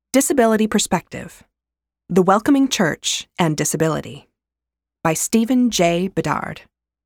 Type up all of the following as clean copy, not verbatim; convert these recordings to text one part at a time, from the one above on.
Disability Perspective: The Welcoming Church and Disability by Stephen J. Bedard.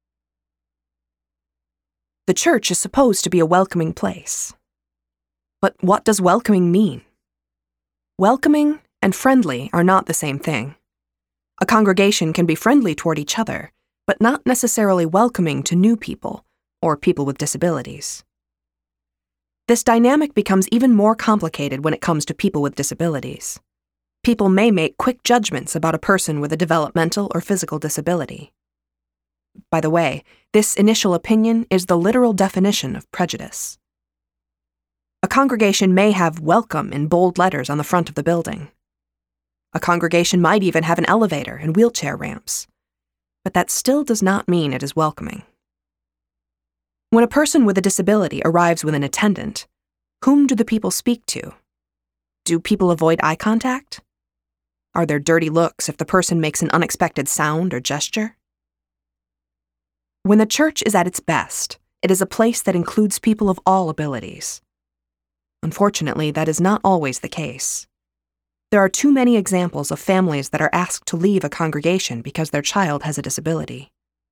The church is supposed to be a welcoming place. But what does welcoming mean? Welcoming and friendly are not the same thing. A congregation can be friendly toward each other, but not necessarily welcoming to new people or people with disabilities. This dynamic becomes even more complicated when it comes to people with disabilities. People may make quick judgments about a person with a developmental or physical disability. By the way, this initial opinion is the literal definition of prejudice. A congregation may have "welcome" in bold letters on the front of the building. A congregation might even have an elevator and wheelchair ramps. But that still does not mean it is welcoming. When a person with a disability arrives with an attendant, whom do the people speak to? Do people avoid eye contact? Are there dirty looks if the person makes an unexpected sound or gesture? When the church is at its best, it is a place that includes people of all abilities. Unfortunately, that is not always the case. There are too many examples of families that are asked to leave a congregation because their child has a disability.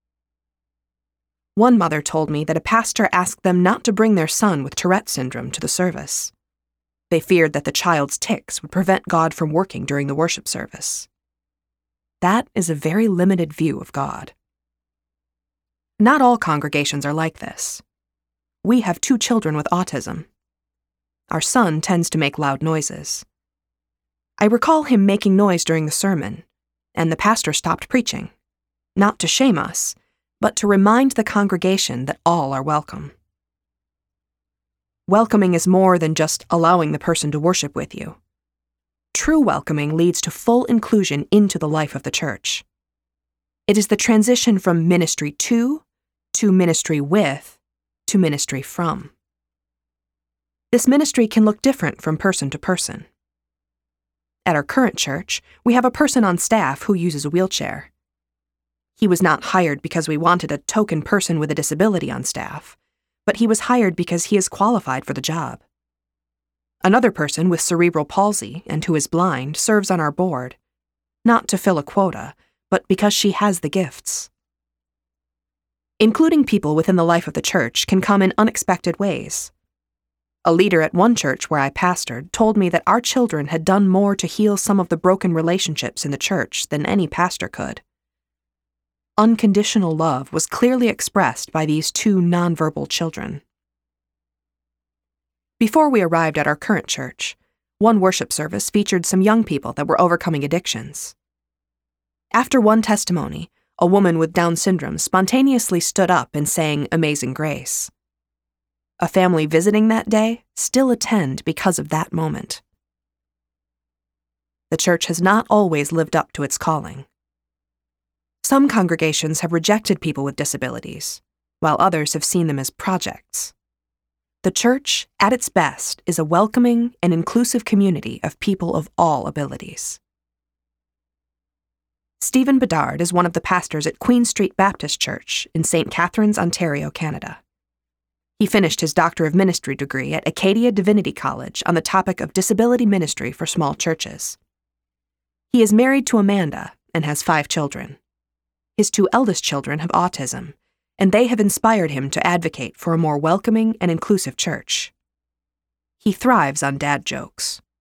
One mother told me that a pastor asked them not to bring their son with Tourette syndrome to the service. They feared that the child's tics would prevent God from working during the worship service. That is a very limited view of God. Not all congregations are like this. We have 2 children with autism. Our son tends to make loud noises. I recall him making noise during the sermon, and the pastor stopped preaching, not to shame us, but to remind the congregation that all are welcome. Welcoming is more than just allowing the person to worship with you. True welcoming leads to full inclusion into the life of the church. It is the transition from ministry to ministry with, to ministry from. This ministry can look different from person to person. At our current church, we have a person on staff who uses a wheelchair. He was not hired because we wanted a token person with a disability on staff, but he was hired because he is qualified for the job. Another person with cerebral palsy and who is blind serves on our board, not to fill a quota, but because she has the gifts. Including people within the life of the church can come in unexpected ways. A leader at one church where I pastored told me that our children had done more to heal some of the broken relationships in the church than any pastor could. Unconditional love was clearly expressed by these 2 nonverbal children. Before we arrived at our current church, one worship service featured some young people that were overcoming addictions. After one testimony, a woman with Down syndrome spontaneously stood up and sang Amazing Grace. A family visiting that day still attend because of that moment. The church has not always lived up to its calling. Some congregations have rejected people with disabilities, while others have seen them as projects. The church, at its best, is a welcoming and inclusive community of people of all abilities. Stephen Bedard is one of the pastors at Queen Street Baptist Church in St. Catharines, Ontario, Canada. He finished his Doctor of Ministry degree at Acadia Divinity College on the topic of disability ministry for small churches. He is married to Amanda and has 5 children. His 2 eldest children have autism, and they have inspired him to advocate for a more welcoming and inclusive church. He thrives on dad jokes.